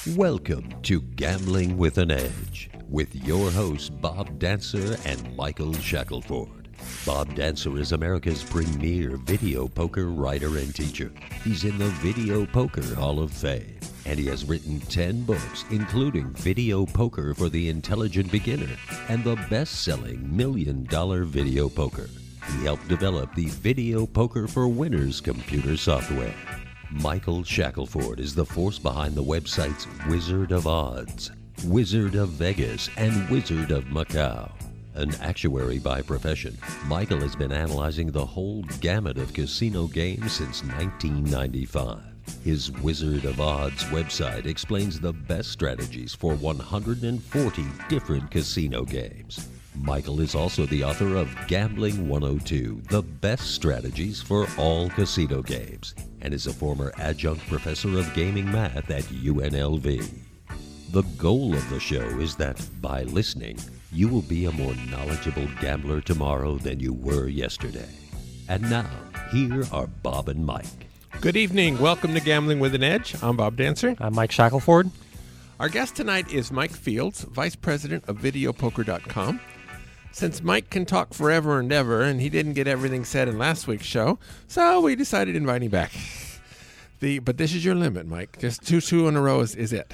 Welcome to Gambling with an Edge with your hosts Bob Dancer and Michael Shackelford. Bob Dancer is America's premier video poker writer and teacher. He's in the Video Poker Hall of Fame, and he has written 10 books, including Video Poker for the Intelligent Beginner and the best-selling $1 Million Video Poker. He helped develop the Video Poker for Winners computer software. Michael Shackelford is the force behind the websites Wizard of Odds, Wizard of Vegas, and Wizard of Macau. An actuary by profession, Michael has been analyzing the whole gamut of casino games since 1995. His Wizard of Odds website explains the best strategies for 140 different casino games. Michael is also the author of Gambling 102, The Best Strategies for All Casino Games, and is a former adjunct professor of gaming math at UNLV. The goal of the show is that, by listening, you will be a more knowledgeable gambler tomorrow than you were yesterday. And now, here are Bob and Mike. Good evening. Welcome to Gambling with an Edge. I'm Bob Dancer. I'm Mike Shackelford. Our guest tonight is Mike Fields, Vice President of VideoPoker.com. Since Mike can talk forever and ever, and he didn't get everything said in last week's show, so we decided to invite him back. But this is your limit, Mike. Just two in a row is it.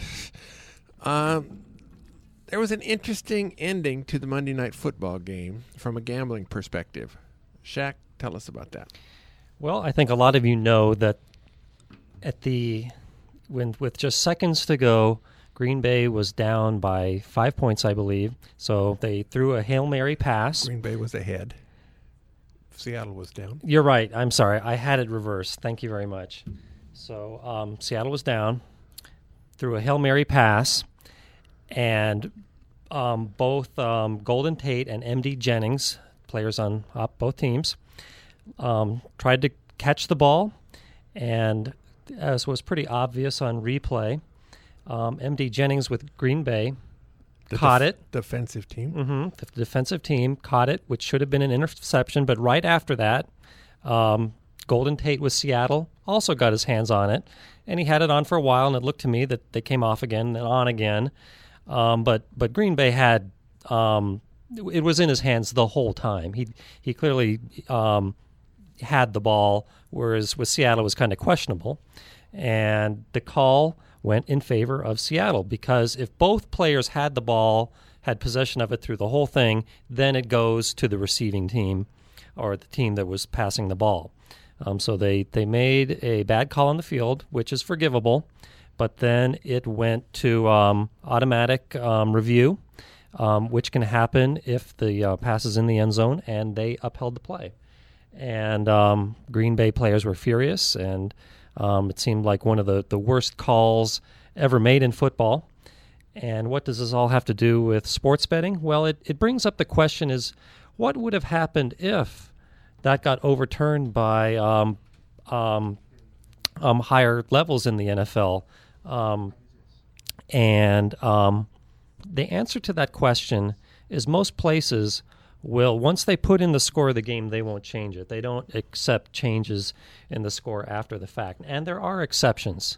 There was an interesting ending to the Monday Night Football game from a gambling perspective. Shaq, tell us about that. Well, I think a lot of you know that with just seconds to go, Green Bay was down by 5 points, I believe. So they threw a Hail Mary pass. Green Bay was ahead. Seattle was down. You're right. I'm sorry. I had it reversed. Thank you very much. So Seattle was down, threw a Hail Mary pass, and both Golden Tate and M.D. Jennings, players on both teams, tried to catch the ball, and as was pretty obvious on replay, M.D. Jennings with Green Bay caught it. Defensive team. Mm-hmm. The defensive team caught it, which should have been an interception, but right after that, Golden Tate with Seattle also got his hands on it, and he had it on for a while, and it looked to me that they came off again and on again. But Green Bay had it was in his hands the whole time. He clearly had the ball, whereas with Seattle it was kind of questionable, and the call went in favor of Seattle because if both players had the ball, had possession of it through the whole thing, then it goes to the receiving team or the team that was passing the ball. So they made a bad call on the field, which is forgivable, but then it went to automatic review, which can happen if the pass is in the end zone, and they upheld the play. And Green Bay players were furious, and it seemed like one of the worst calls ever made in football. And what does this all have to do with sports betting? Well, it brings up the question is, what would have happened if that got overturned by higher levels in the NFL? And the answer to that question is most places will, once they put in the score of the game, they won't change it. They don't accept changes in the score after the fact. And there are exceptions.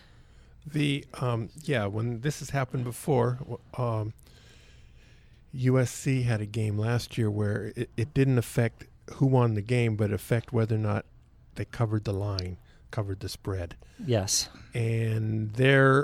When this has happened before, USC had a game last year where it didn't affect who won the game, but affect whether or not they covered the line, covered the spread. Yes. And there,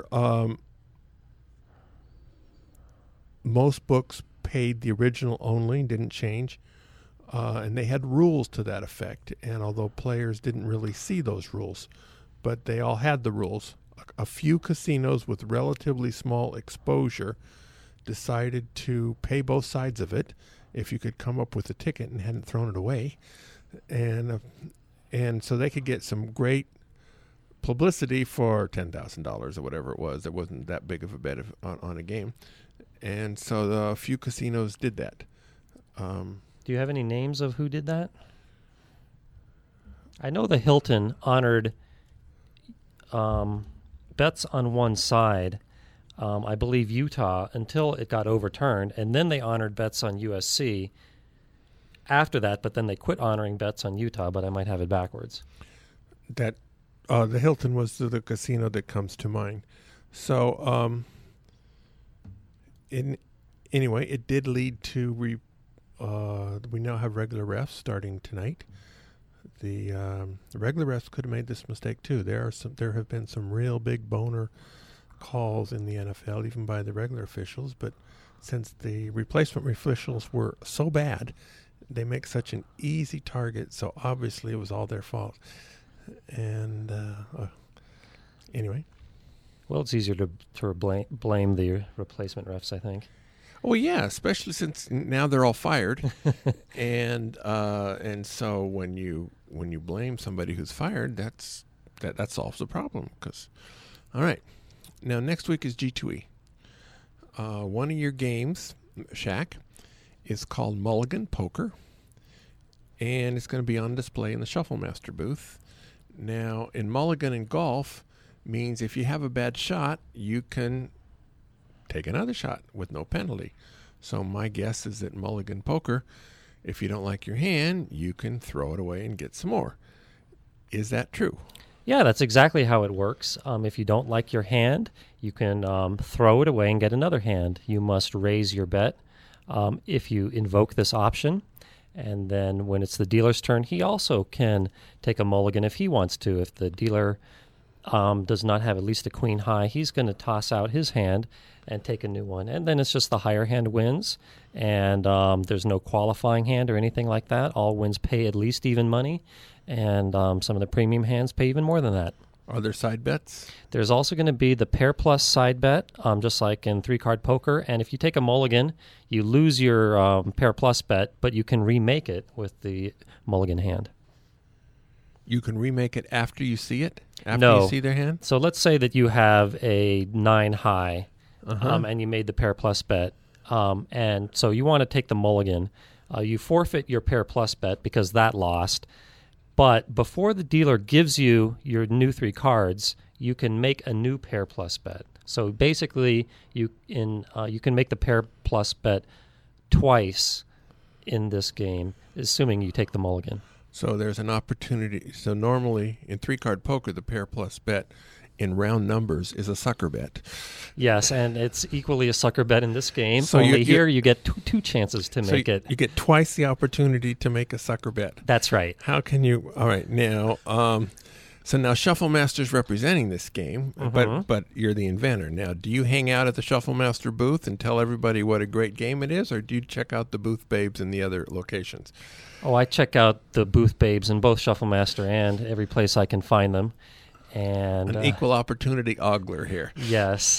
most books paid the original only, didn't change, and they had rules to that effect. And although players didn't really see those rules, but they all had the rules. A few casinos with relatively small exposure decided to pay both sides of it if you could come up with a ticket and hadn't thrown it away. And so they could get some great publicity for $10,000 or whatever it was. It wasn't that big of a bet on a game. And so a few casinos did that. Do you have any names of who did that? I know the Hilton honored bets on one side, I believe Utah, until it got overturned, and then they honored bets on USC after that, but then they quit honoring bets on Utah, but I might have it backwards. That the Hilton was the casino that comes to mind. So, anyway, it did lead to we now have regular refs starting tonight. The regular refs could have made this mistake too. There have been some real big boner calls in the NFL, even by the regular officials. But since the replacement officials were so bad, they make such an easy target. So obviously, it was all their fault. And anyway. Well, it's easier to blame the replacement refs, I think. Oh yeah, especially since now they're all fired, and so when you blame somebody who's fired, that solves the problem. All right, now next week is G2E. One of your games, Shaq, is called Mulligan Poker, and it's going to be on display in the Shufflemaster booth. Now, in Mulligan and golf, means if you have a bad shot, you can take another shot with no penalty. So my guess is that Mulligan Poker, if you don't like your hand, you can throw it away and get some more. Is that true? Yeah, that's exactly how it works. If you don't like your hand, you can throw it away and get another hand. You must raise your bet if you invoke this option. And then when it's the dealer's turn, he also can take a mulligan if he wants to. If the dealer does not have at least a queen high, he's going to toss out his hand and take a new one. And then it's just the higher hand wins, and there's no qualifying hand or anything like that. All wins pay at least even money, and some of the premium hands pay even more than that. Are there side bets? There's also going to be the pair plus side bet, just like in three-card poker. And if you take a mulligan, you lose your pair plus bet, but you can remake it with the mulligan hand. You can remake it after you see it? No. You see their hand? So let's say that you have a 9 high, and you made the pair plus bet. And so you want to take the mulligan. You forfeit your pair plus bet because that lost. But before the dealer gives you your new 3 cards, you can make a new pair plus bet. So basically, you can make the pair plus bet twice in this game, assuming you take the mulligan. So there's an opportunity. So normally in 3-card poker, the pair plus bet in round numbers is a sucker bet. Yes, and it's equally a sucker bet in this game. So Only here you get two chances to make it. You get twice the opportunity to make a sucker bet. That's right. How can you? All right, now, so now Shufflemaster's representing this game, but you're the inventor. Now, do you hang out at the Shufflemaster booth and tell everybody what a great game it is, or do you check out the booth babes in the other locations? Oh, I check out the booth babes in both Shufflemaster and every place I can find them. And an equal opportunity ogler here. Yes,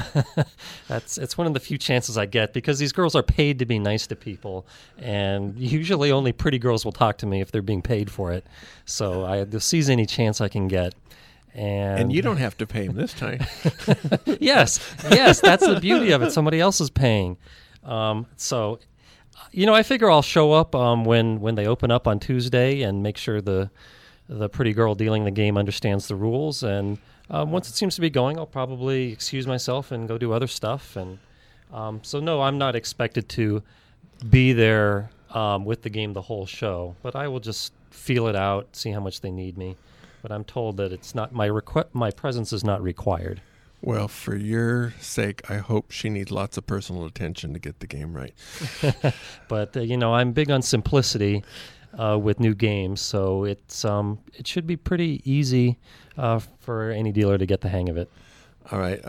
it's one of the few chances I get because these girls are paid to be nice to people, and usually only pretty girls will talk to me if they're being paid for it. So I seize any chance I can get. And you don't have to pay them this time. Yes, that's the beauty of it. Somebody else is paying. So, I figure I'll show up when they open up on Tuesday and make sure the pretty girl dealing the game understands the rules. And once it seems to be going, I'll probably excuse myself and go do other stuff. And so, no, I'm not expected to be there with the game the whole show. But I will just feel it out, see how much they need me. But I'm told that it's not my presence is not required. Well, for your sake, I hope she needs lots of personal attention to get the game right. But, I'm big on simplicity with new games, so it should be pretty easy for any dealer to get the hang of it. All right.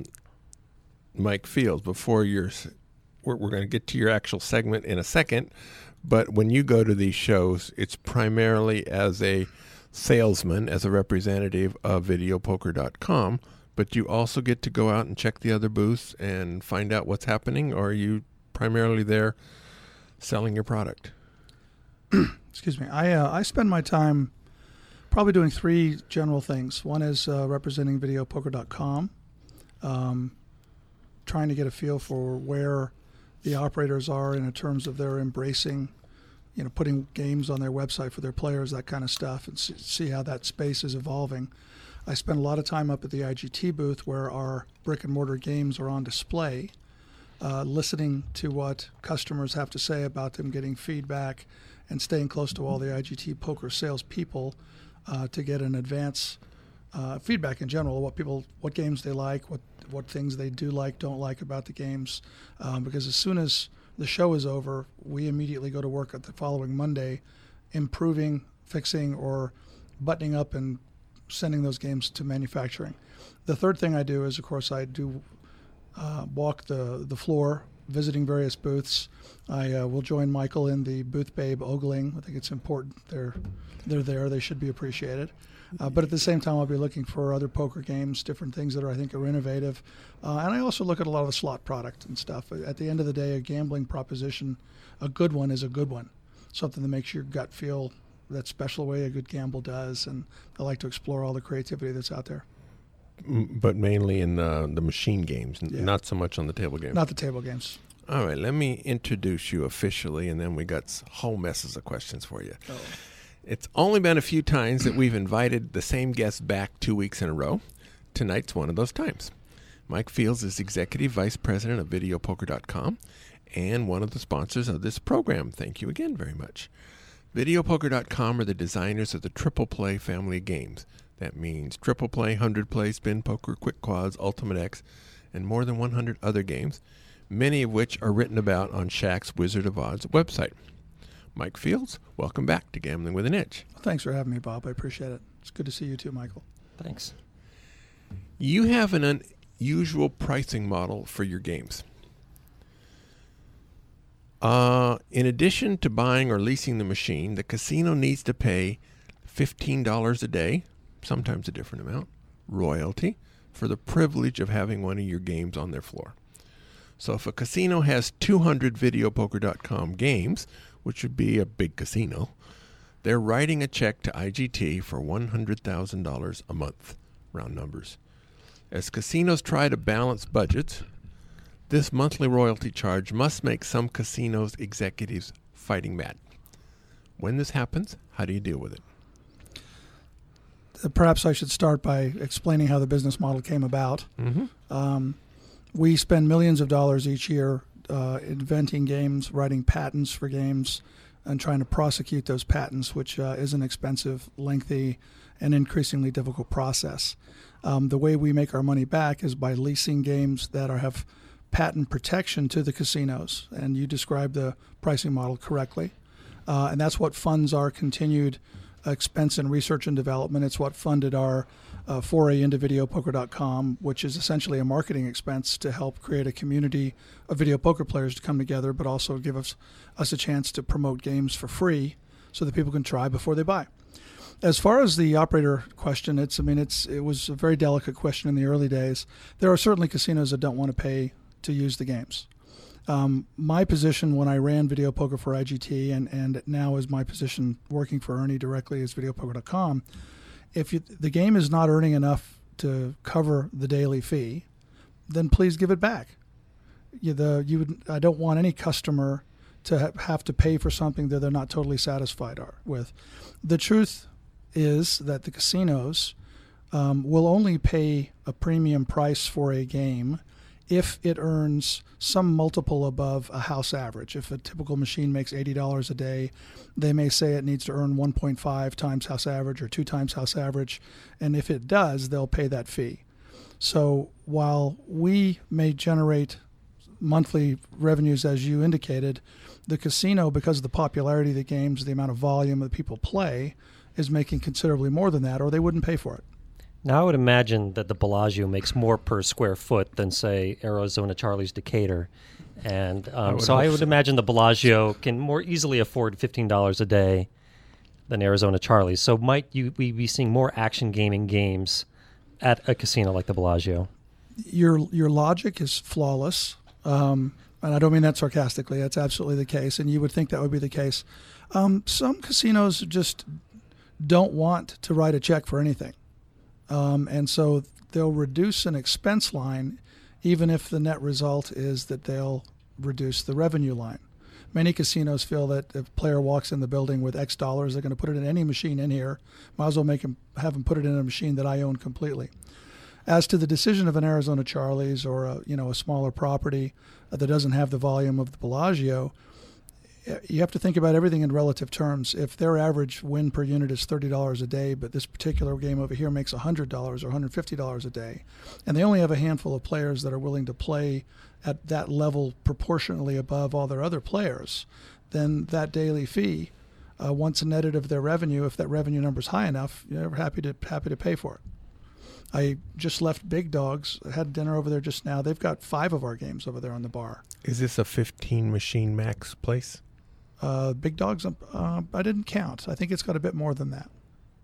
Mike Fields, before we're going to get to your actual segment in a second, but when you go to these shows, it's primarily as a salesman, as a representative of videopoker.com, but you also get to go out and check the other booths and find out what's happening, or are you primarily there selling your product? Excuse me. I spend my time probably doing 3 general things. One is representing videopoker.com, trying to get a feel for where the operators are in terms of their embracing, putting games on their website for their players, that kind of stuff, and see how that space is evolving. I spend a lot of time up at the IGT booth where our brick-and-mortar games are on display, listening to what customers have to say about them, getting feedback, and staying close to all the IGT poker sales people to get an advance feedback in general, what games they like, what things they do like, don't like about the games, because as soon as the show is over, we immediately go to work at the following Monday, improving, fixing, or buttoning up and sending those games to manufacturing. The third thing I do is, of course, I do walk the floor, visiting various booths. I will join Michael in the booth babe ogling. I think it's important. They're there. They should be appreciated. But at the same time, I'll be looking for other poker games, different things that I think are innovative. And I also look at a lot of the slot product and stuff. At the end of the day, a gambling proposition, a good one is a good one. Something that makes your gut feel that special way a good gamble does. And I like to explore all the creativity that's out there. But mainly in the machine games, Yeah. not so much on the table games. Not the table games. All right, let me introduce you officially, and then we got whole messes of questions for you. Oh. It's only been a few times that we've invited the same guest back 2 weeks in a row. Tonight's one of those times. Mike Fields is Executive Vice President of VideoPoker.com and one of the sponsors of this program. Thank you again very much. VideoPoker.com are the designers of the Triple Play family of games. That means Triple Play, 100 Play, Spin Poker, Quick Quads, Ultimate X, and more than 100 other games, many of which are written about on Shaq's Wizard of Odds website. Mike Fields, welcome back to Gambling with an Edge. Thanks for having me, Bob. I appreciate it. It's good to see you too, Michael. Thanks. You have an unusual pricing model for your games. In addition to buying or leasing the machine, the casino needs to pay $15 a day, sometimes a different amount, royalty, for the privilege of having one of your games on their floor. So if a casino has 200 VideoPoker.com games, which would be a big casino, they're writing a check to IGT for $100,000 a month, round numbers. As casinos try to balance budgets, this monthly royalty charge must make some casinos' executives fighting mad. When this happens, how do you deal with it? Perhaps I should start by explaining how the business model came about. Mm-hmm. We spend millions of dollars each year inventing games, writing patents for games, and trying to prosecute those patents, which is an expensive, lengthy, and increasingly difficult process. The way we make our money back is by leasing games that have patent protection to the casinos, and you described the pricing model correctly. And that's what funds our continued expense in research and development. It's what funded our foray into VideoPoker.com, which is essentially a marketing expense to help create a community of video poker players to come together, but also give us a chance to promote games for free so that people can try before they buy. As far as the operator question, it was a very delicate question in the early days. There are certainly casinos that don't want to pay to use the games. My position when I ran Video Poker for IGT and now is my position working for Ernie directly as VideoPoker.com, if the game is not earning enough to cover the daily fee, then please give it back. I don't want any customer to have to pay for something that they're not totally satisfied with. The truth is that the casinos will only pay a premium price for a game if it earns some multiple above a house average. If a typical machine makes $80 a day, they may say it needs to earn 1.5 times house average or 2 times house average, and if it does, they'll pay that fee. So while we may generate monthly revenues, as you indicated, the casino, because of the popularity of the games, the amount of volume that people play, is making considerably more than that, or they wouldn't pay for it. Now I would imagine that the Bellagio makes more per square foot than, say, Arizona Charlie's Decatur. And I would imagine the Bellagio can more easily afford $15 a day than Arizona Charlie's. So might we be seeing more action gaming games at a casino like the Bellagio? Your logic is flawless. And I don't mean that sarcastically. That's absolutely the case, and you would think that would be the case. Some casinos just don't want to write a check for anything. And so they'll reduce an expense line even if the net result is that they'll reduce the revenue line. Many casinos feel that if a player walks in the building with X dollars, they're going to put it in any machine in here. Might as well have them put it in a machine that I own completely. As to the decision of an Arizona Charlie's or a smaller property that doesn't have the volume of the Bellagio, you have to think about everything in relative terms. If their average win per unit is $30 a day, but this particular game over here makes $100 or $150 a day, and they only have a handful of players that are willing to play at that level proportionally above all their other players, then that daily fee, once netted of their revenue, if that revenue number is high enough, you're happy to pay for it. I just left Big Dogs. I had dinner over there just now. They've got 5 of our games over there on the bar. Is this a 15 machine max place? Big Dogs, I didn't count. I think it's got a bit more than that.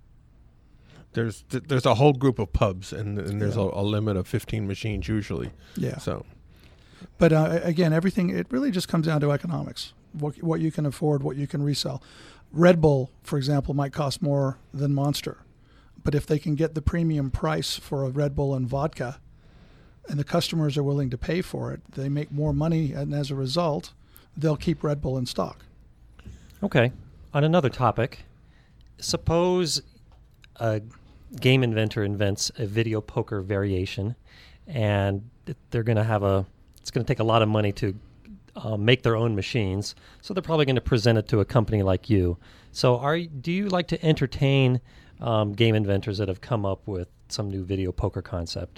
There's a whole group of pubs, and there's a limit of 15 machines usually. Yeah. So, but again, everything, it really just comes down to economics. What you can afford, what you can resell. Red Bull, for example, might cost more than Monster. But if they can get the premium price for a Red Bull and vodka, and the customers are willing to pay for it, they make more money, and as a result, they'll keep Red Bull in stock. Okay. On another topic, suppose a game inventor invents a video poker variation, and they're going to it's going to take a lot of money to make their own machines, so they're probably going to present it to a company like you. So do you like to entertain game inventors that have come up with some new video poker concept?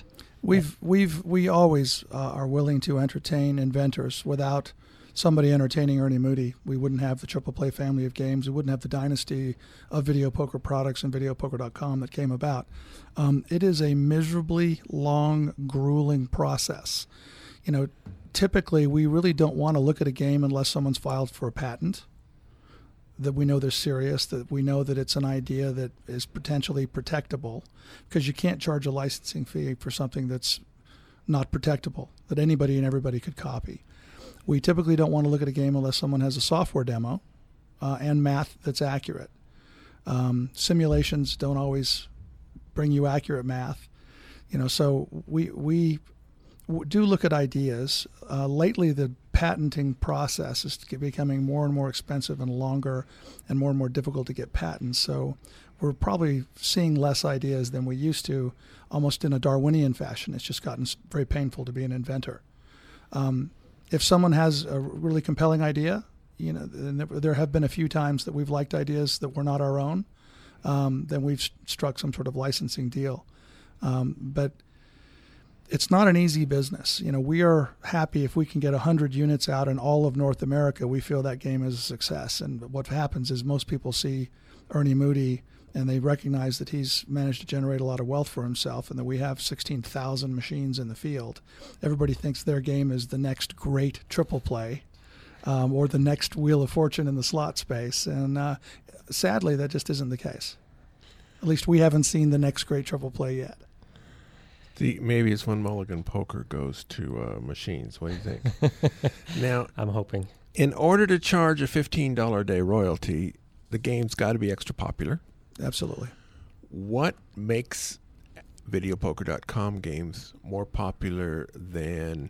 We always are willing to entertain inventors. Without somebody entertaining Ernie Moody, we wouldn't have the Triple Play family of games. We wouldn't have the dynasty of video poker products and videopoker.com that came about. It is a miserably long, grueling process. Typically we really don't want to look at a game unless someone's filed for a patent, that we know they're serious, that we know that it's an idea that is potentially protectable, because you can't charge a licensing fee for something that's not protectable, that anybody and everybody could copy. We typically don't want to look at a game unless someone has a software demo and math that's accurate. Simulations don't always bring you accurate math. So we do look at ideas. Lately, the patenting process is becoming more and more expensive and longer and more difficult to get patents. So we're probably seeing less ideas than we used to, almost in a Darwinian fashion. It's just gotten very painful to be an inventor. If someone has a really compelling idea, there have been a few times that we've liked ideas that were not our own, then we've struck some sort of licensing deal. But it's not an easy business. We are happy if we can get 100 units out in all of North America. We feel that game is a success. And what happens is most people see Ernie Moody and they recognize that he's managed to generate a lot of wealth for himself and that we have 16,000 machines in the field. Everybody thinks their game is the next great Triple Play or the next Wheel of Fortune in the slot space. And sadly, that just isn't the case. At least we haven't seen the next great Triple Play yet. Maybe it's when Mulligan Poker goes to machines. What do you think? Now, I'm hoping. In order to charge a $15 a day royalty, the game's got to be extra popular. Absolutely. What makes videopoker.com games more popular than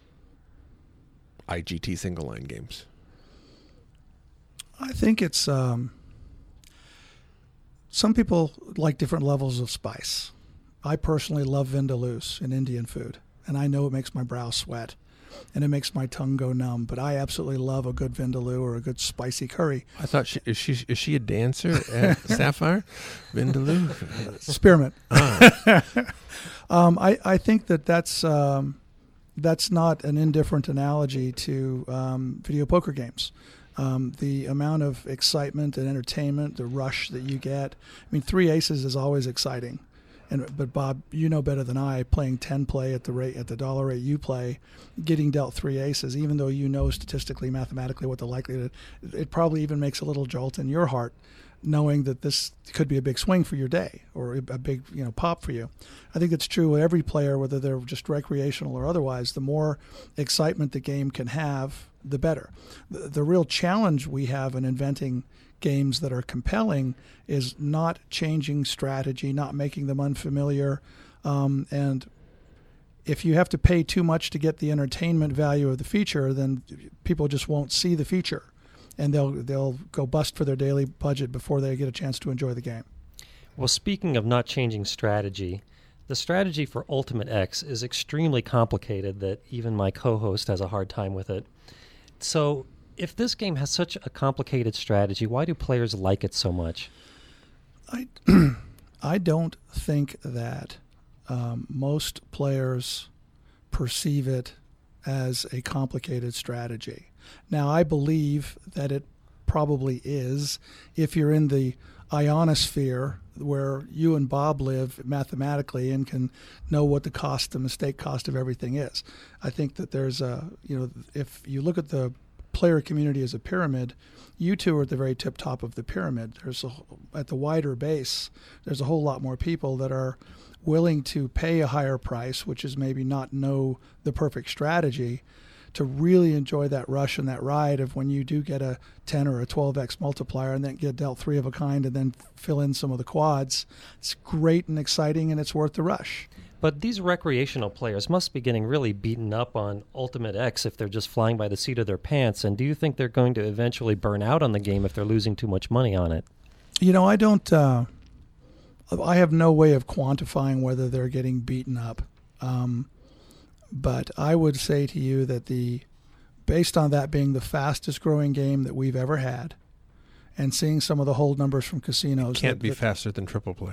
IGT single line games? I think it's some people like different levels of spice. I personally love vindaloos in Indian food, and I know it makes my brow sweat and it makes my tongue go numb, but I absolutely love a good vindaloo or a good spicy curry. I thought, is she a dancer at Sapphire? Vindaloo? Spearmint. I think that's not an indifferent analogy to video poker games. The amount of excitement and entertainment, the rush that you get. I mean, 3 aces is always exciting. But Bob, you know better than I, playing 10 play at the dollar rate you play, getting dealt 3 aces, even though you know statistically, mathematically what the likelihood, it probably even makes a little jolt in your heart, knowing that this could be a big swing for your day or a big pop for you. I think it's true with every player, whether they're just recreational or otherwise. The more excitement the game can have, the better. The real challenge we have in inventing games that are compelling is not changing strategy, not making them unfamiliar. And if you have to pay too much to get the entertainment value of the feature, then people just won't see the feature. And they'll go bust for their daily budget before they get a chance to enjoy the game. Well, speaking of not changing strategy, the strategy for Ultimate X is extremely complicated that even my co-host has a hard time with it. So If this game has such a complicated strategy, why do players like it so much? I don't think that most players perceive it as a complicated strategy. Now, I believe that it probably is if you're in the ionosphere where you and Bob live mathematically and can know what the mistake cost of everything is. I think that there's if you look at the player community as a pyramid, you two are at the very tip top of the pyramid. At the wider base, there's a whole lot more people that are willing to pay a higher price, which is maybe not know the perfect strategy, to really enjoy that rush and that ride of when you do get a 10 or a 12x multiplier and then get dealt 3 of a kind and then fill in some of the quads. It's great and exciting, and it's worth the rush. But these recreational players must be getting really beaten up on Ultimate X if they're just flying by the seat of their pants. And do you think they're going to eventually burn out on the game if they're losing too much money on it? I don't. I have no way of quantifying whether they're getting beaten up. But I would say to you that based on that being the fastest growing game that we've ever had, and seeing some of the hold numbers from casinos, Can't be faster than triple play.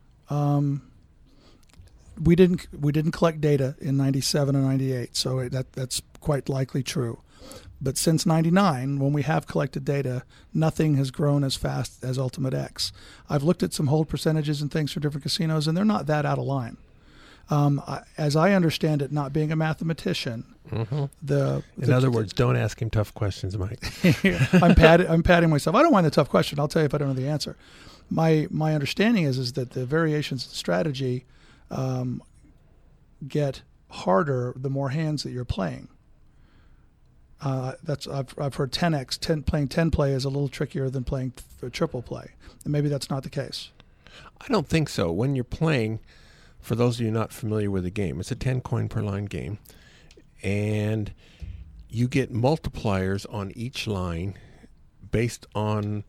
We didn't collect data in 97 and 98, so that's quite likely true. But since 99, when we have collected data, nothing has grown as fast as Ultimate X. I've looked at some hold percentages and things for different casinos, and they're not that out of line. As I understand it, not being a mathematician, in other words, don't ask him tough questions, Mike. I'm patting myself. I don't mind the tough question. I'll tell you if I don't know the answer. My understanding is that the variations in strategy get harder the more hands that you're playing. I've heard 10x, playing 10 play is a little trickier than playing triple play, and maybe that's not the case. I don't think so. When you're playing, for those of you not familiar with the game, it's a 10 coin per line game, and you get multipliers on each line based on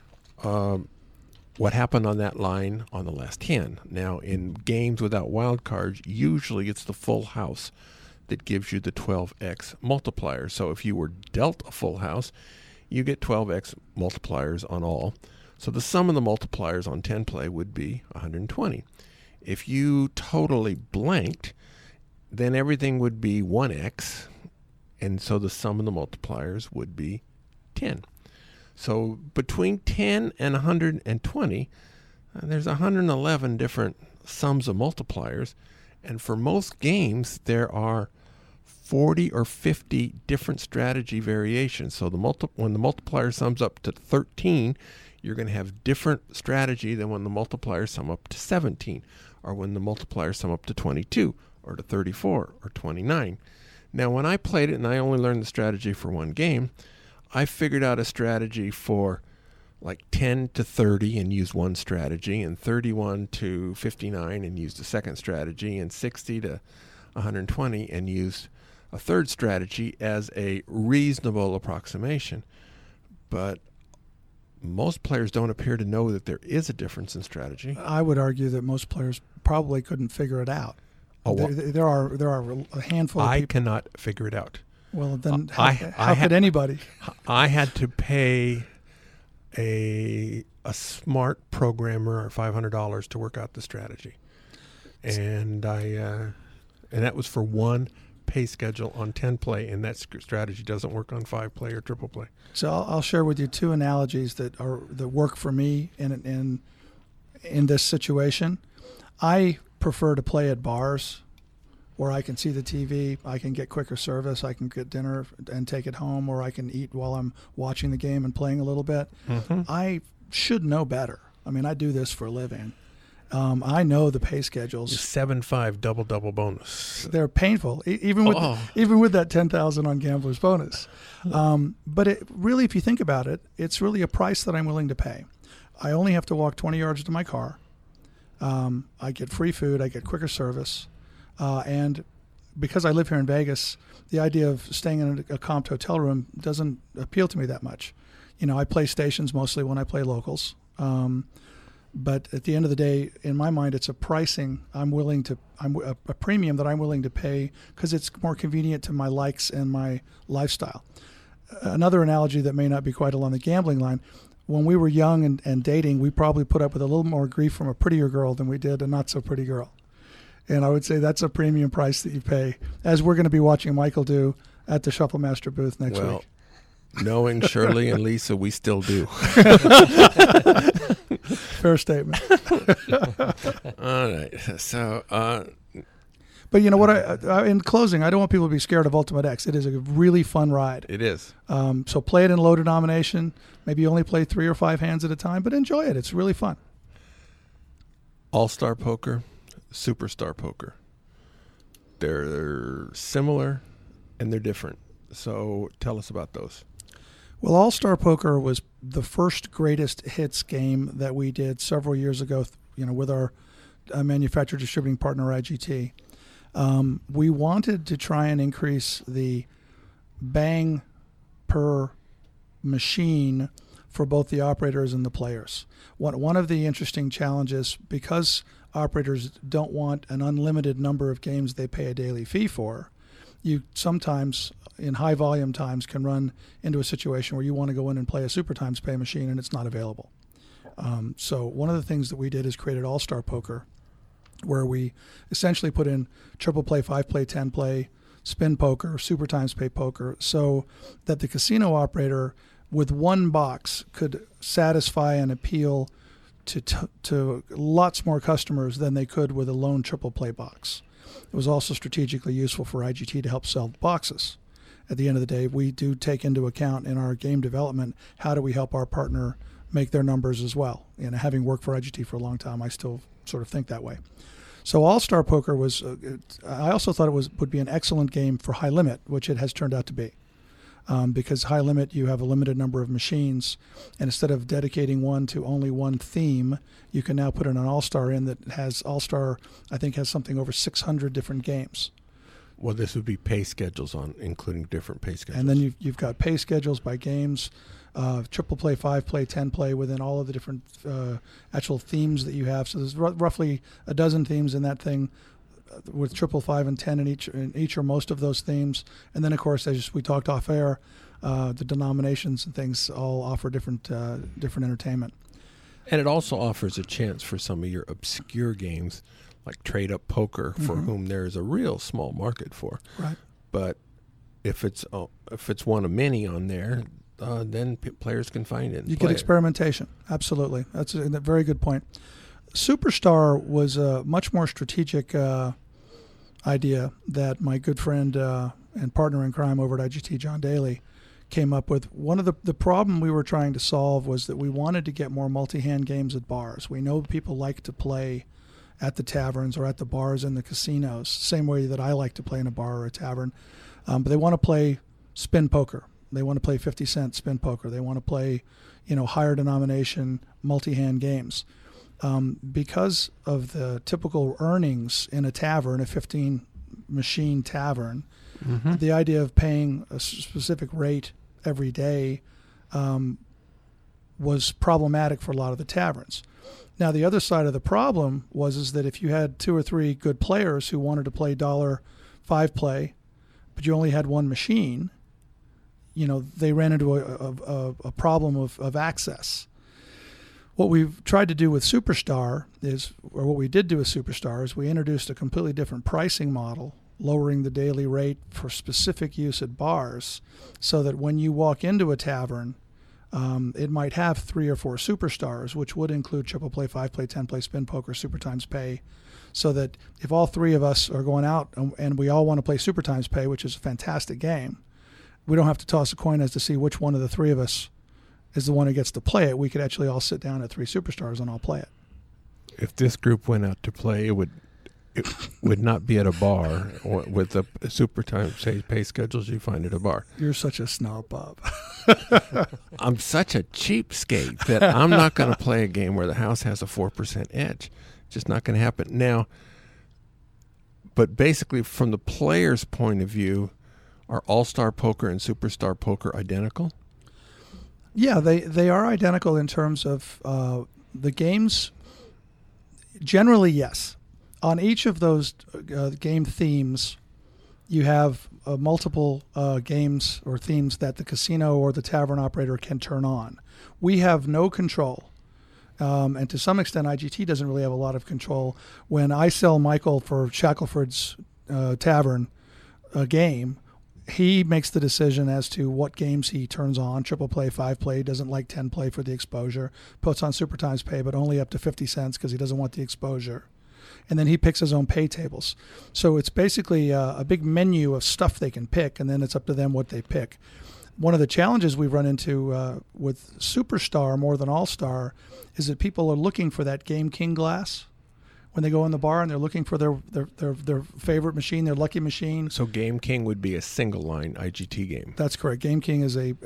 what happened on that line on the last hand. Now, in games without wild cards, usually it's the full house that gives you the 12x multiplier. So if you were dealt a full house, you get 12x multipliers on all. So the sum of the multipliers on 10 play would be 120. If you totally blanked, then everything would be 1x, and so the sum of the multipliers would be 10. So between 10 and 120, there's 111 different sums of multipliers, and for most games, there are 40 or 50 different strategy variations. So when the multiplier sums up to 13, you're going to have different strategy than when the multipliers sum up to 17, or when the multipliers sum up to 22, or to 34, or 29. Now, when I played it, and I only learned the strategy for one game, I figured out a strategy for like 10 to 30 and used one strategy, and 31 to 59 and used a second strategy, and 60 to 120 and used a third strategy as a reasonable approximation. But most players don't appear to know that there is a difference in strategy. I would argue that most players probably couldn't figure it out. Oh, well, there are a handful of people. I cannot figure it out. Well, then how could anybody? I had to pay a smart programmer $500 to work out the strategy, and that was for one pay schedule on 10 play, and that strategy doesn't work on 5 play or triple play. So I'll share with you two analogies that work for me in this situation. I prefer to play at bars where I can see the TV, I can get quicker service, I can get dinner and take it home, or I can eat while I'm watching the game and playing a little bit. Mm-hmm. I should know better. I mean, I do this for a living. I know the pay schedules. 7-5 double bonus. They're painful, even with that 10,000 on Gambler's Bonus. But it really, if you think about it, it's really a price that I'm willing to pay. I only have to walk 20 yards to my car. I get free food. I get quicker service. And because I live here in Vegas, the idea of staying in a comped hotel room doesn't appeal to me that much. I play stations mostly when I play locals. But at the end of the day, in my mind, it's a pricing a premium that I'm willing to pay because it's more convenient to my likes and my lifestyle. another analogy that may not be quite along the gambling line. When we were young and dating, we probably put up with a little more grief from a prettier girl than we did a not so pretty girl. And I would say that's a premium price that you pay, as we're going to be watching Michael do at the Shuffle Master booth next week. Knowing Shirley and Lisa, we still do. Fair statement. All right. So, but you know what? In closing, I don't want people to be scared of Ultimate X. It is a really fun ride. it is. So play it in low denomination. Maybe you only play 3 or 5 hands at a time, but enjoy it. It's really fun. All-Star Poker, Superstar Poker. They're similar and they're different. So tell us about those. Well, All-Star Poker was the first greatest hits game that we did several years ago, with our manufacturer distributing partner IGT. We wanted to try and increase the bang per machine for both the operators and the players. One of the interesting challenges, because operators don't want an unlimited number of games they pay a daily fee for, you sometimes, in high volume times, can run into a situation where you want to go in and play a Super Times Pay machine and it's not available. So one of the things that we did is created All-Star Poker, where we essentially put in triple play, 5-play, 10-play, spin poker, Super Times Pay poker, so that the casino operator with one box could satisfy and appeal to lots more customers than they could with a lone triple play box. It was also strategically useful for IGT to help sell boxes. At the end of the day, we do take into account in our game development, how do we help our partner make their numbers as well? And having worked for IGT for a long time, I still sort of think that way. So All-Star Poker was, I also thought it would be an excellent game for High Limit, which it has turned out to be. Because High Limit, you have a limited number of machines, and instead of dedicating one to only one theme, you can now put in an All-Star in that has All-Star, I think, has something over 600 different games. Well, this would be pay schedules including different pay schedules. And then you've got pay schedules by games, triple play, 5-play, 10-play within all of the different actual themes that you have. So there's roughly a dozen themes in that thing, with triple, 5, and 10 in each or most of those themes. And then, of course, as we talked off air, the denominations and things all offer different entertainment. And it also offers a chance for some of your obscure games, like Trade Up Poker, for whom there is a real small market for. Right. But if it's one of many on there, then players can find it. You get experimentation. Absolutely. That's a very good point. Superstar was a much more strategic idea that my good friend and partner in crime over at IGT, John Daly, came up with. One of the problem we were trying to solve was that we wanted to get more multi-hand games at bars. We know people like to play at the taverns or at the bars in the casinos, same way that I like to play in a bar or a tavern. But they want to play spin poker. They want to play 50-cent spin poker. They want to play, higher denomination multi-hand games. Because of the typical earnings in a tavern, a 15-machine tavern, the idea of paying a specific rate every day was problematic for a lot of the taverns. Now, the other side of the problem is that if you had 2 or 3 good players who wanted to play $5 play, but you only had one machine, they ran into a problem of access. What we've tried to do with Superstar is we introduced a completely different pricing model, lowering the daily rate for specific use at bars, so that when you walk into a tavern, it might have 3 or 4 Superstars, which would include triple play, 5-play, 10-play, spin poker, Super Times Pay, so that if all 3 of us are going out and we all want to play Super Times Pay, which is a fantastic game, we don't have to toss a coin as to see which one of the 3 of us is the one who gets to play it. We could actually all sit down at 3 Superstars and all play it. If this group went out to play, it would not be at a bar or with the Super Time pay schedules you find at a bar. You're such a snob, Bob. I'm such a cheapskate that I'm not going to play a game where the house has a 4% edge. Just not going to happen. Now, but basically from the player's point of view, are All-Star Poker and Superstar Poker identical? Yeah, they are identical in terms of the games. Generally, yes. On each of those game themes, you have multiple games or themes that the casino or the tavern operator can turn on. We have no control. And to some extent, IGT doesn't really have a lot of control. When I sell Michael for Shackelford's Tavern a game, he makes the decision as to what games he turns on. Triple play, 5 play, doesn't like 10 play for the exposure. Puts on Super Times Pay, but only up to 50 cents because he doesn't want the exposure. And then he picks his own pay tables. So it's basically a big menu of stuff they can pick, and then it's up to them what they pick. One of the challenges we've run into with Superstar more than All-Star is that people are looking for that Game King glass when they go in the bar, and they're looking for their favorite machine, their lucky machine. So Game King would be a single-line IGT game. That's correct. Game King is a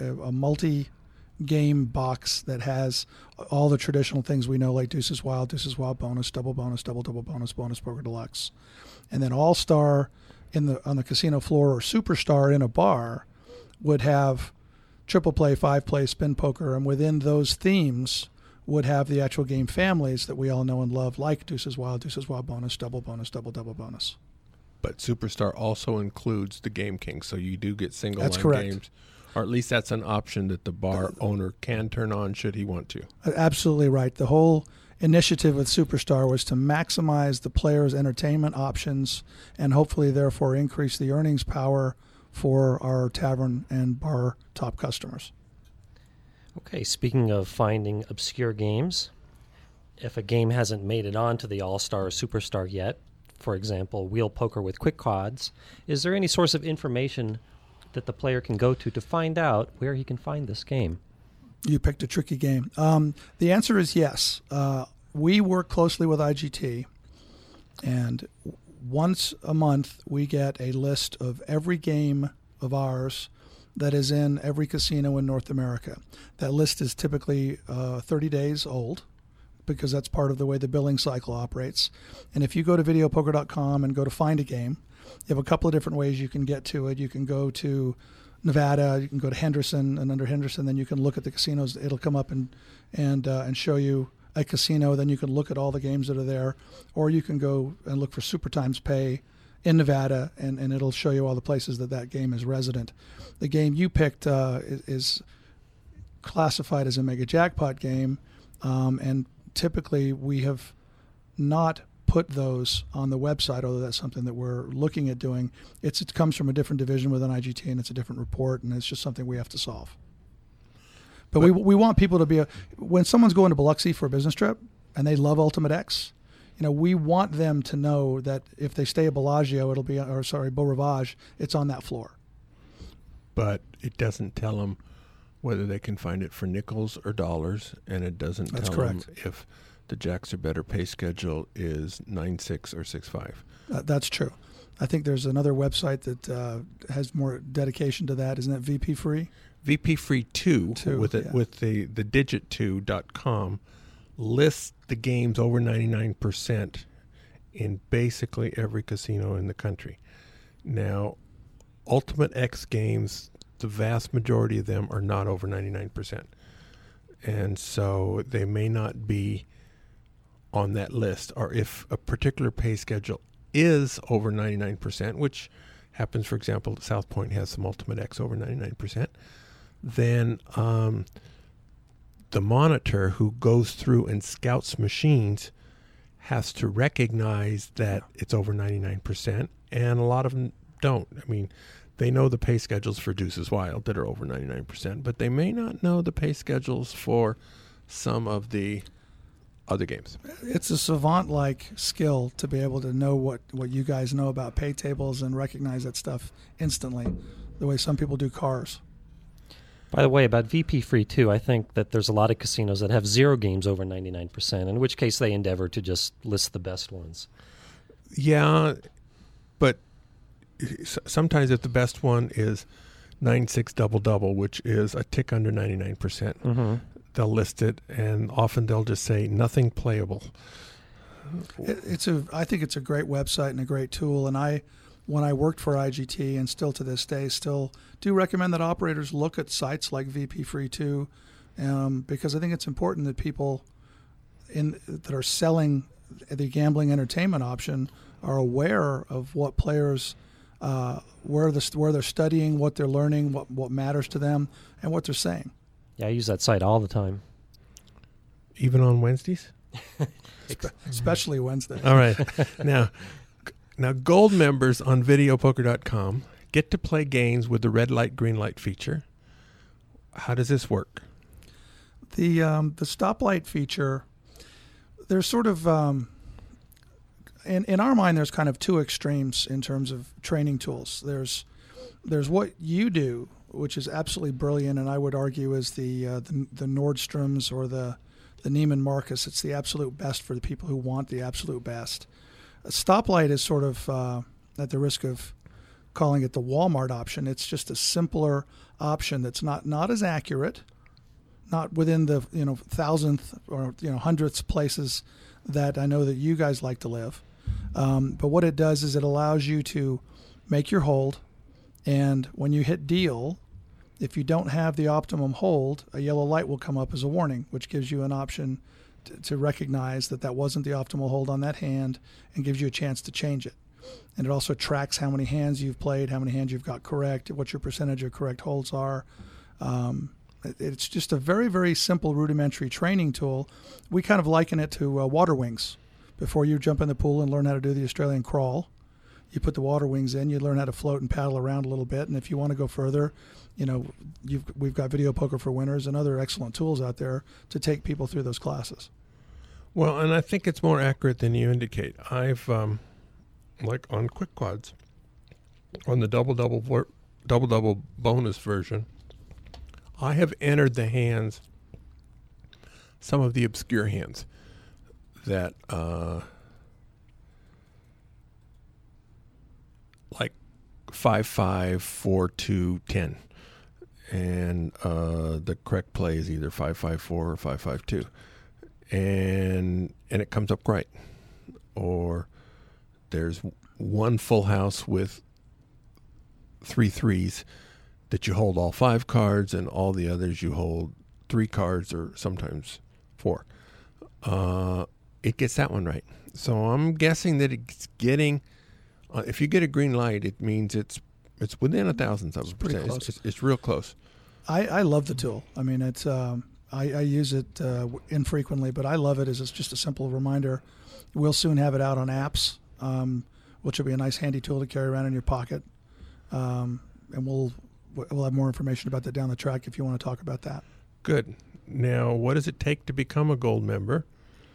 multi-game box that has all the traditional things we know, like Deuces Wild bonus, double bonus, double bonus, bonus poker deluxe. And then All-Star on the casino floor or Superstar in a bar would have triple play, 5 play, spin poker, and within those themes would have the actual game families that we all know and love, like Deuces Wild bonus, double bonus. But Superstar also includes the Game King, so you do get single-line That's correct. games. Or at least that's an option that the bar owner can turn on should he want to. Absolutely right. The whole initiative with Superstar was to maximize the players' entertainment options and hopefully therefore increase the earnings power for our tavern and bar top customers. Okay, speaking of finding obscure games, if a game hasn't made it onto the All-Star or Superstar yet, for example, wheel poker with quick odds, is there any source of information that the player can go to find out where he can find this game? You picked a tricky game. The answer is yes. We work closely with IGT, and once a month we get a list of every game of ours that is in every casino in North America. That list is typically 30 days old because that's part of the way the billing cycle operates. And if you go to videopoker.com and go to find a game, you have a couple of different ways you can get to it. You can go to Nevada, you can go to Henderson, and under Henderson, then you can look at the casinos. It'll come up and show you a casino. Then you can look at all the games that are there, or you can go and look for Super Times Pay in Nevada, and it'll show you all the places that game is resident. The game you picked is classified as a mega jackpot game, and typically we have not put those on the website, although that's something that we're looking at doing. It comes from a different division within IGT, and it's a different report, and it's just something we have to solve. But we want people to be when someone's going to Biloxi for a business trip and they love Ultimate X, we want them to know that if they stay at Bellagio, Beau Rivage, it's on that floor. But it doesn't tell them whether they can find it for nickels or dollars, and it doesn't That's tell correct. them if the Jacks Are Better pay schedule is 9.6 or 6.5. That's true. I think there's another website that has more dedication to that. Isn't it VP Free? VP Free 2 with the digit 2.com lists the games over 99% in basically every casino in the country. Now, Ultimate X games, the vast majority of them are not over 99%. And so they may not be on that list, or if a particular pay schedule is over 99%, which happens, for example, South Point has some Ultimate X over 99%, then the monitor who goes through and scouts machines has to recognize that it's over 99%, and a lot of them don't. I mean, they know the pay schedules for Deuces Wild that are over 99%, but they may not know the pay schedules for some of the other games. It's a savant-like skill to be able to know what you guys know about pay tables and recognize that stuff instantly, the way some people do cars. By the way, about VP Free 2, I think that there's a lot of casinos that have 0 games over 99%, in which case they endeavor to just list the best ones. Yeah, but sometimes if the best one is 9.6 double-double, which is a tick under 99%, they'll list it, and often they'll just say nothing playable. I think it's a great website and a great tool, and when I worked for IGT and still to this day still do recommend that operators look at sites like VP Free 2, because I think it's important that people that are selling the gambling entertainment option are aware of what players where they're studying, what they're learning, what matters to them, and what they're saying. Yeah, I use that site all the time. Even on Wednesdays? Especially Wednesday. All right. Now, gold members on videopoker.com get to play games with the red light, green light feature. How does this work? The stoplight feature, there's sort of, in our mind, there's kind of two extremes in terms of training tools. There's what you do, which is absolutely brilliant, and I would argue is the Nordstroms or the Neiman Marcus. It's the absolute best for the people who want the absolute best. A stoplight is sort of, at the risk of calling it the Walmart option, it's just a simpler option that's not as accurate, not within the thousandth or hundredths places that I know that you guys like to live. But what it does is it allows you to make your hold, and when you hit deal, if you don't have the optimum hold, a yellow light will come up as a warning, which gives you an option to recognize that wasn't the optimal hold on that hand and gives you a chance to change it. And it also tracks how many hands you've played, how many hands you've got correct, what your percentage of correct holds are. It's just a very, very simple rudimentary training tool. We kind of liken it to water wings. Before you jump in the pool and learn how to do the Australian crawl, you put the water wings in, you learn how to float and paddle around a little bit. And if you want to go further, we've got Video Poker for Winners and other excellent tools out there to take people through those classes. Well, and I think it's more accurate than you indicate. I've, like on Quick Quads, on the double bonus version, I have entered the hands, some of the obscure hands that, like 5-5, 4-2, 10, and the correct play is either 5-5-4 or 5-5-2, and it comes up right. Or there's one full house with 3 threes that you hold all 5 cards, and all the others you hold 3 cards or sometimes 4. It gets that one right. So I'm guessing that it's getting. If you get a green light, it means it's within 1,000th of a percent. It's real close. I love the tool. I mean, it's I use it infrequently, but I love it as it's just a simple reminder. We'll soon have it out on apps, which will be a nice handy tool to carry around in your pocket. And we'll have more information about that down the track if you want to talk about that. Good. Now, what does it take to become a gold member?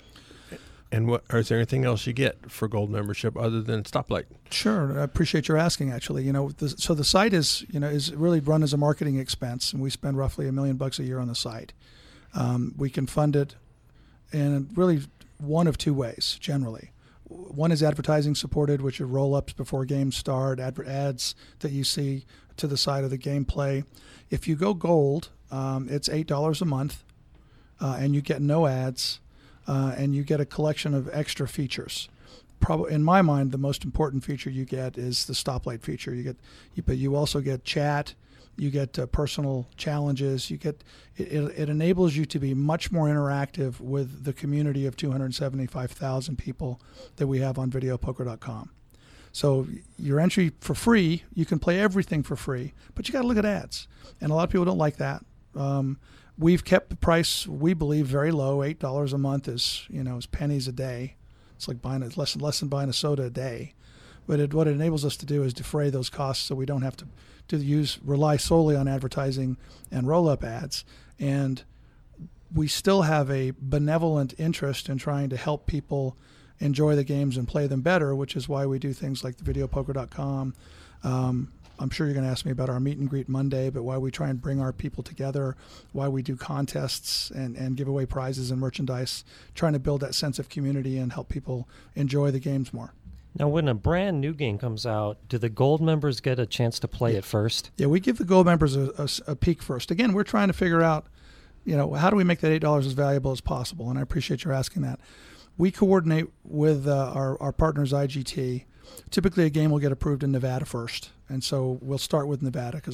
And is there anything else you get for gold membership other than stoplight? Sure, I appreciate your asking. Actually, so the site is really run as a marketing expense, and we spend roughly $1 million a year on the site. We can fund it in really one of 2 ways. Generally, one is advertising supported, which are roll-ups before games start, ads that you see to the side of the gameplay. If you go gold, it's $8 a month, and you get no ads. And you get a collection of extra features. Probably, in my mind, the most important feature you get is the stoplight feature. But you also get chat. You get personal challenges. It enables you to be much more interactive with the community of 275,000 people that we have on videopoker.com. So your entry for free, you can play everything for free, but you got to look at ads, and a lot of people don't like that. We've kept the price, we believe, very low. $8 a month is pennies a day. It's like less than buying a soda a day. But what it enables us to do is defray those costs, so we don't have to rely solely on advertising and roll-up ads. And we still have a benevolent interest in trying to help people enjoy the games and play them better, which is why we do things like the videopoker.com. I'm sure you're going to ask me about our meet and greet Monday, but why we try and bring our people together, why we do contests and give away prizes and merchandise, trying to build that sense of community and help people enjoy the games more. Now, when a brand new game comes out, do the gold members get a chance to play it first? Yeah, we give the gold members a peek first. Again, we're trying to figure out, how do we make that $8 as valuable as possible? And I appreciate your asking that. We coordinate with our partners, IGT. Typically, a game will get approved in Nevada first, and so we'll start with Nevada because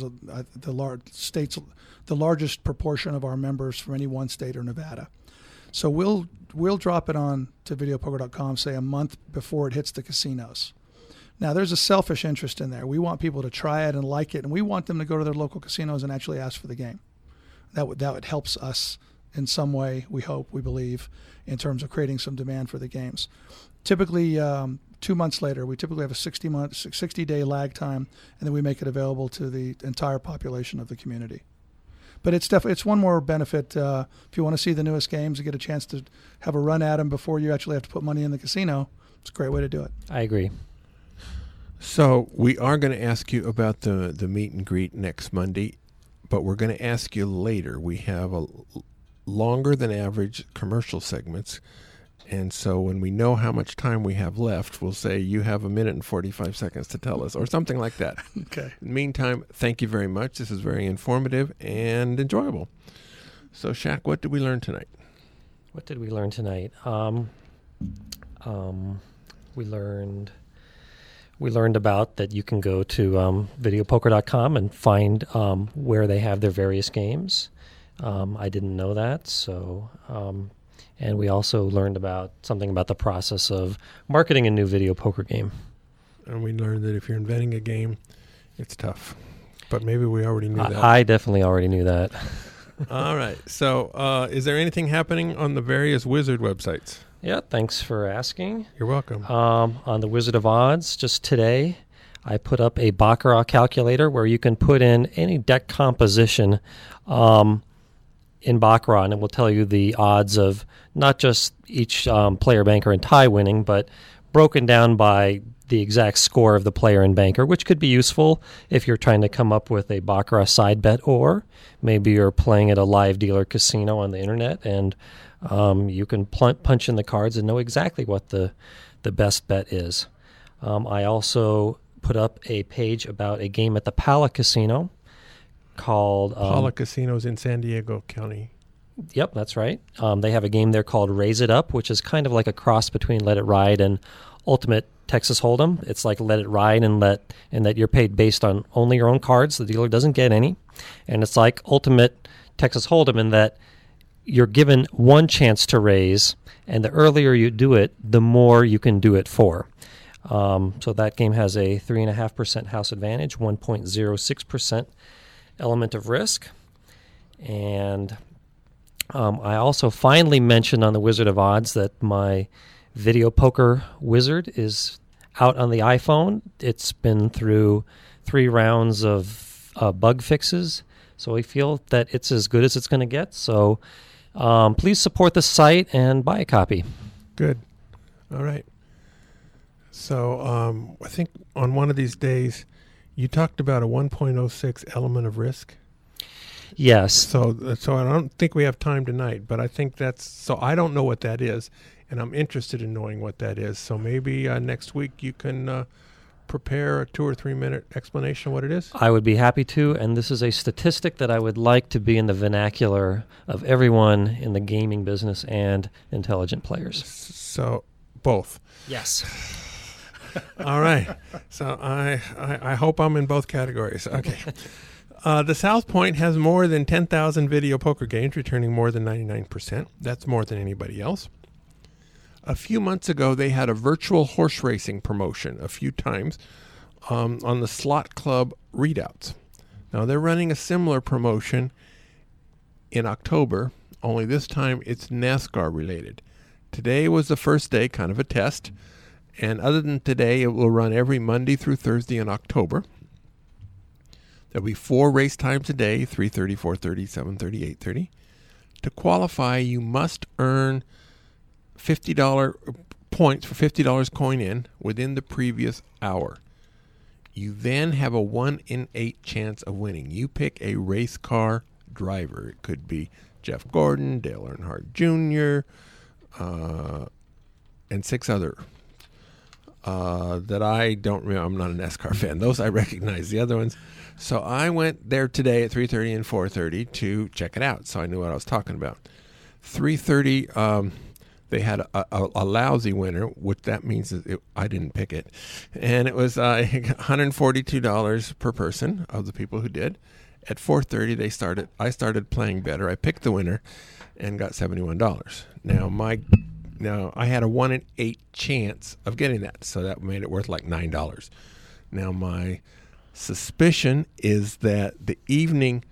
the largest proportion of our members from any one state are Nevada. So we'll drop it on to videopoker.com, say a month before it hits the casinos. Now, there's a selfish interest in there. We want people to try it and like it, and we want them to go to their local casinos and actually ask for the game. That would helps us in some way, we hope, we believe, in terms of creating some demand for the games. Typically, 2 months later, we typically have a 60-day lag time, and then we make it available to the entire population of the community. But it's one more benefit. If you want to see the newest games and get a chance to have a run at them before you actually have to put money in the casino, it's a great way to do it. I agree. So we are going to ask you about the meet and greet next Monday, but we're going to ask you later. We have a longer than average commercial segments, and so when we know how much time we have left, we'll say you have 1 minute and 45 seconds to tell us, or something like that. Okay. In the meantime, thank you very much. This is very informative and enjoyable. So, Shaq, what did we learn tonight? What did we learn tonight? We learned about that you can go to videopoker.com and find where they have their various games. I didn't know that, so and we also learned about something about the process of marketing a new video poker game. And we learned that if you're inventing a game, it's tough. But maybe we already knew that. I definitely already knew that. All right. So is there anything happening on the various Wizard websites? Yeah, thanks for asking. You're welcome. On the Wizard of Odds, just today, I put up a Baccarat calculator where you can put in any deck composition in Baccarat, and it will tell you the odds of not just each player, banker, and tie winning, but broken down by the exact score of the player and banker, which could be useful if you're trying to come up with a Baccarat side bet, or maybe you're playing at a live dealer casino on the internet, and you can punch in the cards and know exactly what the best bet is. I also put up a page about a game at the Pala Casino called... Pala Casino's in San Diego County. Yep, that's right. They have a game there called Raise It Up, which is kind of like a cross between Let It Ride and Ultimate Texas Hold'em. It's like Let It Ride and that you're paid based on only your own cards. The dealer doesn't get any. And it's like Ultimate Texas Hold'em in that you're given one chance to raise, and the earlier you do it, the more you can do it for. So that game has a 3.5% house advantage, 1.06% element of risk. And I also finally mentioned on the Wizard of Odds that my Video Poker Wizard is out on the iPhone. It's been through 3 rounds of bug fixes, so we feel that it's as good as it's going to get. So please support the site and buy a copy. Good. All right. So I think on one of these days you talked about a 1.06 element of risk. Yes. So I don't think we have time tonight, but I think that's... So I don't know what that is, and I'm interested in knowing what that is. So maybe next week you can prepare a 2 or 3 minute explanation of what it is? I would be happy to, and this is a statistic that I would like to be in the vernacular of everyone in the gaming business and intelligent players. So both. Yes. All right. So I hope I'm in both categories. Okay. The South Point has more than 10,000 video poker games, returning more than 99%. That's more than anybody else. A few months ago, they had a virtual horse racing promotion a few times on the Slot Club readouts. Now, they're running a similar promotion in October, only this time it's NASCAR related. Today was the first day, kind of a test, and other than today, it will run every Monday through Thursday in October. There'll be 4 race times a day, 3:30, 4:30, 7:30, 8:30. To qualify, you must earn $50 points for $50 coin in within the previous hour. You then have a 1 in 8 chance of winning. You pick a race car driver. It could be Jeff Gordon, Dale Earnhardt Jr., and 6 other that I don't remember. I'm not a NASCAR fan. Those I recognize. The other ones. So I went there today at 3:30 and 4:30 to check it out, so I knew what I was talking about. 3:30, they had a lousy winner, which that means I didn't pick it, and it was $142 per person of the people who did. At 4:30, I started playing better. I picked the winner and got $71. Now Now, I had a 1 in 8 chance of getting that, so that made it worth like $9. Now, my suspicion is that the evening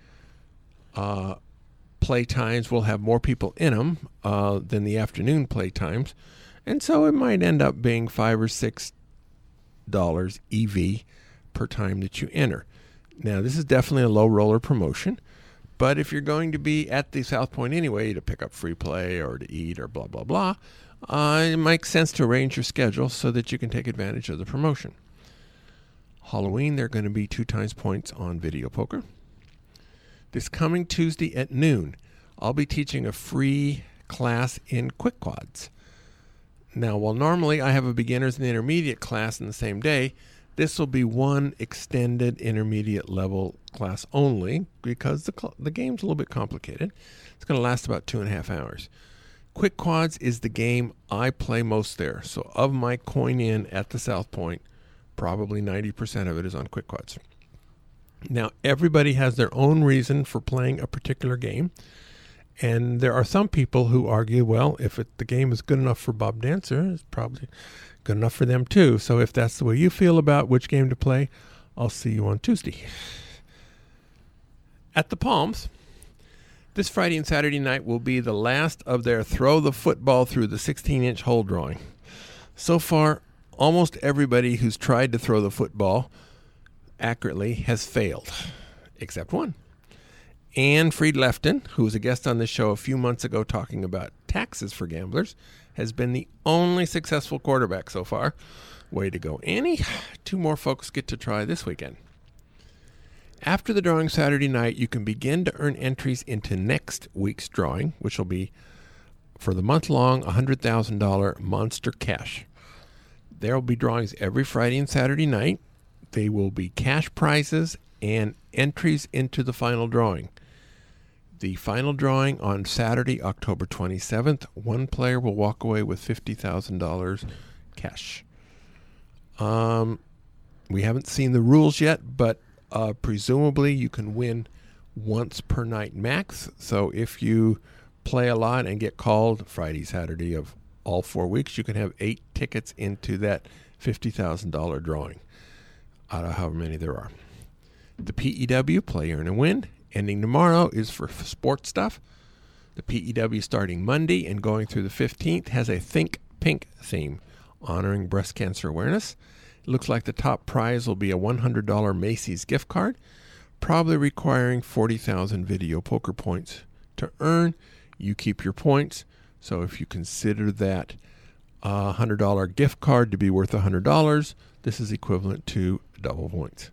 play times will have more people in them than the afternoon play times, and so it might end up being $5 or $6 EV per time that you enter. Now, this is definitely a low roller promotion, but if you're going to be at the South Point anyway to pick up free play or to eat or blah, blah, blah, it makes sense to arrange your schedule so that you can take advantage of the promotion. Halloween, there are going to be 2 times points on video poker. This coming Tuesday at noon, I'll be teaching a free class in quick quads. Now, while normally I have a beginners and intermediate class in the same day, this will be one extended intermediate level class only because the game's a little bit complicated. It's going to last about 2.5 hours. Quick quads is the game I play most there. So of my coin in at the South Point, probably 90% of it is on quick quads. Now, everybody has their own reason for playing a particular game. And there are some people who argue, well, if the game is good enough for Bob Dancer, it's probably good enough for them too. So if that's the way you feel about which game to play, I'll see you on Tuesday. At the Palms, this Friday and Saturday night will be the last of their throw the football through the 16-inch hole drawing. So far, almost everybody who's tried to throw the football accurately has failed, except one. Anne Fried-Lefton, who was a guest on this show a few months ago talking about taxes for gamblers, has been the only successful quarterback so far. Way to go, Annie. 2 more folks get to try this weekend. After the drawing Saturday night, you can begin to earn entries into next week's drawing, which will be, for the month-long, $100,000 Monster Cash. There will be drawings every Friday and Saturday night. They will be cash prizes and entries into the final drawing. The final drawing on Saturday, October 27th, one player will walk away with $50,000 cash. We haven't seen the rules yet, but presumably you can win once per night max. So if you play a lot and get called Friday, Saturday of all 4 weeks, you can have 8 tickets into that $50,000 drawing out of however many there are. The PEW, Play, Earn, and Win, ending tomorrow, is for sports stuff. The PEW starting Monday and going through the 15th has a Think Pink theme honoring breast cancer awareness. It looks like the top prize will be a $100 Macy's gift card, probably requiring 40,000 video poker points to earn. You keep your points, so if you consider that $100 gift card to be worth $100, this is equivalent to double points.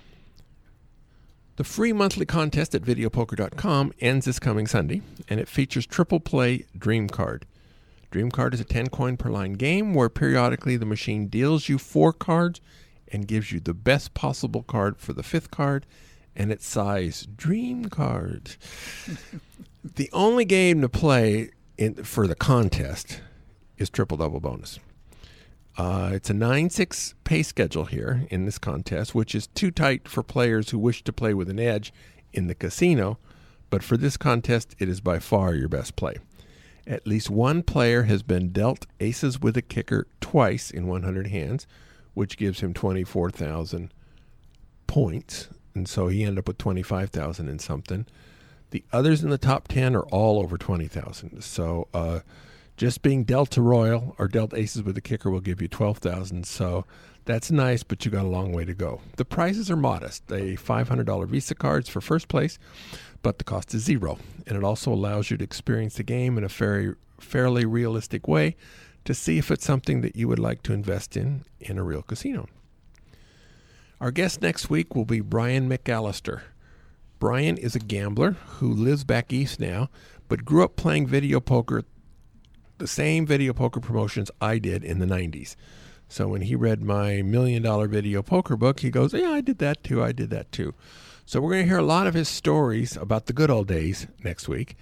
The free monthly contest at videopoker.com ends this coming Sunday, and it features Triple Play Dream Card. Dream Card is a 10 coin per line game where periodically the machine deals you 4 cards and gives you the best possible card for the 5th card and its size. Dream Card. The only game to play for the contest is Triple Double Bonus. It's a 9-6 pay schedule here in this contest, which is too tight for players who wish to play with an edge in the casino, but for this contest, it is by far your best play. At least one player has been dealt aces with a kicker twice in 100 hands, which gives him 24,000 points, and so he ended up with 25,000 and something. The others in the top 10 are all over 20,000, so just being dealt to Royal or dealt aces with the kicker will give you 12,000. So that's nice, but you got a long way to go. The prizes are modest. A $500 Visa cards for first place, but the cost is $0. And it also allows you to experience the game in a fairly realistic way to see if it's something that you would like to invest in a real casino. Our guest next week will be Brian McAllister. Brian is a gambler who lives back east now, but grew up playing video poker, the same video poker promotions I did in the 90s. So when he read my $1 million video poker book, he goes, yeah, I did that too. So we're going to hear a lot of his stories about the good old days next week.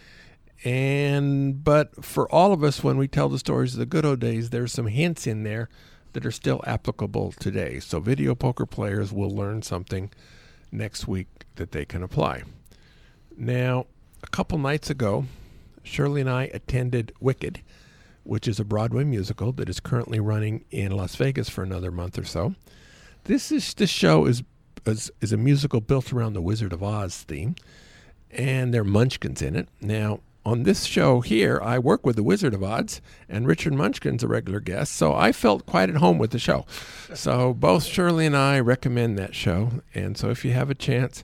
But for all of us, when we tell the stories of the good old days, there's some hints in there that are still applicable today. So video poker players will learn something next week that they can apply. Now, a couple nights ago, Shirley and I attended Wicked, which is a Broadway musical that is currently running in Las Vegas for another month or so. This show is a musical built around the Wizard of Oz theme, and there are Munchkins in it. Now, on this show here, I work with the Wizard of Oz, and Richard Munchkin's a regular guest, so I felt quite at home with the show. So both Shirley and I recommend that show, and so if you have a chance,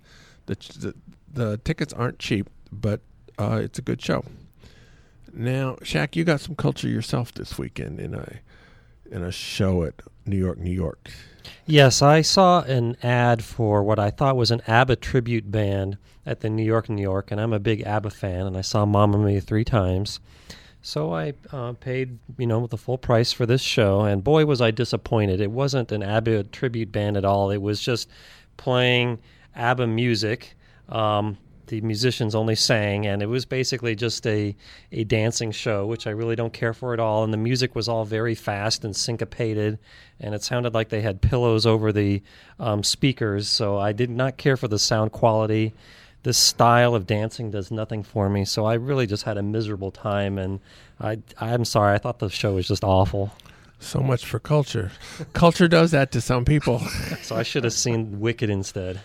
the tickets aren't cheap, but it's a good show. Now, Shaq, you got some culture yourself this weekend in a show at New York. Yes, I saw an ad for what I thought was an ABBA tribute band at the New York, and I'm a big ABBA fan, and I saw Mamma Mia 3 times. So I paid, the full price for this show, and boy, was I disappointed. It wasn't an ABBA tribute band at all. It was just playing ABBA music. The musicians only sang, and it was basically just a dancing show, which I really don't care for at all. And the music was all very fast and syncopated, and it sounded like they had pillows over the speakers, so I did not care for the sound quality. This style of dancing does nothing for me, so I really just had a miserable time, and I'm sorry, I thought the show was just awful. So much for culture. Culture does that to some people. So I should have seen Wicked instead.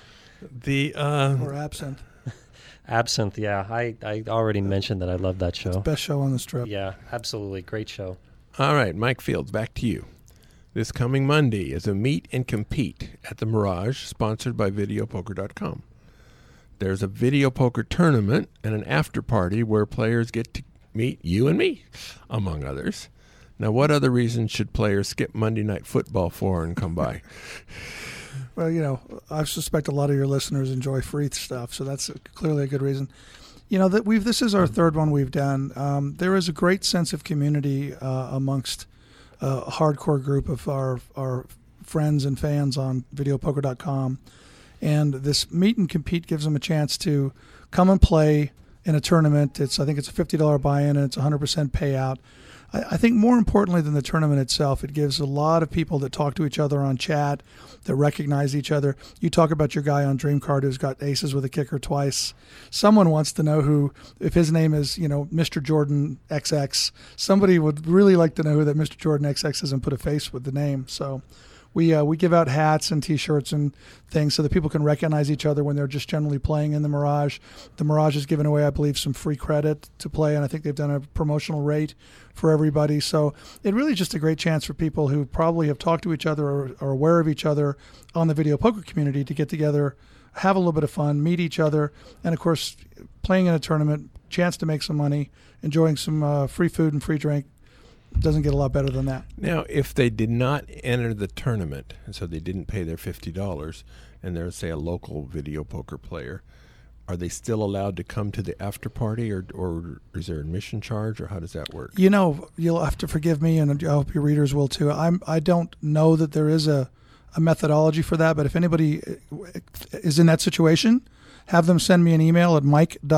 Or Absinthe. Absinthe, yeah. I already mentioned that I love that show. Best show on the Strip. Yeah, absolutely. Great show. All right, Mike Fields, back to you. This coming Monday is a meet and compete at the Mirage, sponsored by VideoPoker.com. There's a video poker tournament and an after party where players get to meet you and me, among others. Now, what other reason should players skip Monday Night Football for and come by? Well, I suspect a lot of your listeners enjoy free stuff, so that's clearly a good reason. This is our third one we've done. There is a great sense of community amongst a hardcore group of our friends and fans on VideoPoker.com, and this meet and compete gives them a chance to come and play in a tournament. I think it's a $50 buy-in, and it's 100% payout. I think more importantly than the tournament itself, it gives a lot of people that talk to each other on chat, that recognize each other. You talk about your guy on DreamCard who's got aces with a kicker twice. Someone wants to know if his name is, Mr. Jordan XX, somebody would really like to know who that Mr. Jordan XX is and put a face with the name. So we give out hats and T-shirts and things so that people can recognize each other when they're just generally playing in the Mirage. The Mirage has given away, I believe, some free credit to play, and I think they've done a promotional rate for everybody. So it really is just a great chance for people who probably have talked to each other or are aware of each other on the video poker community to get together, have a little bit of fun, meet each other, and, of course, playing in a tournament, chance to make some money, enjoying some free food and free drink. Doesn't get a lot better than that. Now, if they did not enter the tournament, and so they didn't pay their $50, and they're, say, a local video poker player, are they still allowed to come to the after party, or is there admission charge, or how does that work? You'll have to forgive me, and I hope your readers will too. I don't know that there is a methodology for that, but if anybody is in that situation, have them send me an email at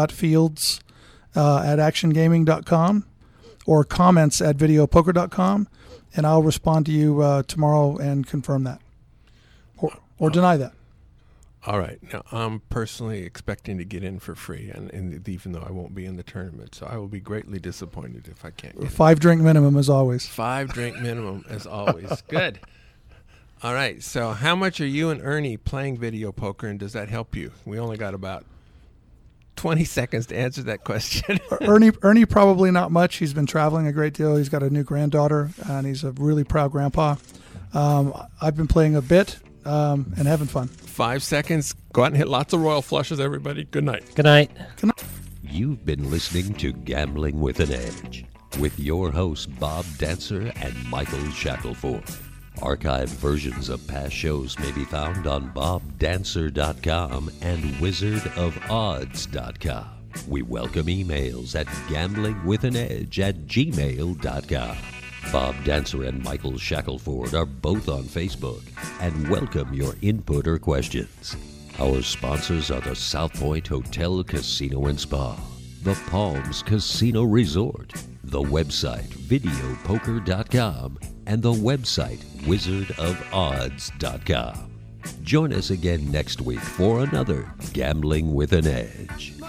mike.fields@actiongaming.com. or comments at videopoker.com, and I'll respond to you tomorrow and confirm that or deny that. All right. Now, I'm personally expecting to get in for free, and even though I won't be in the tournament, so I will be greatly disappointed if I can't get 5-drink minimum as always. 5-drink minimum as always. Good. All right. So how much are you and Ernie playing video poker, and does that help you? We only got about 20 seconds to answer that question. Ernie probably not much. He's been traveling a great deal. He's got a new granddaughter, and he's a really proud grandpa. I've been playing a bit and having fun. 5 seconds. Go out and hit lots of royal flushes, everybody. Good night. Good night. Good night. You've been listening to Gambling with an Edge with your hosts Bob Dancer and Michael Shackelford. Archived versions of past shows may be found on bobdancer.com and wizardofodds.com. We welcome emails at gamblingwithanedge@gmail.com. Bob Dancer and Michael Shackelford are both on Facebook and welcome your input or questions. Our sponsors are the South Point Hotel, Casino and Spa, the Palms Casino Resort, the website videopoker.com, and the website wizardofodds.com. Join us again next week for another Gambling with an Edge.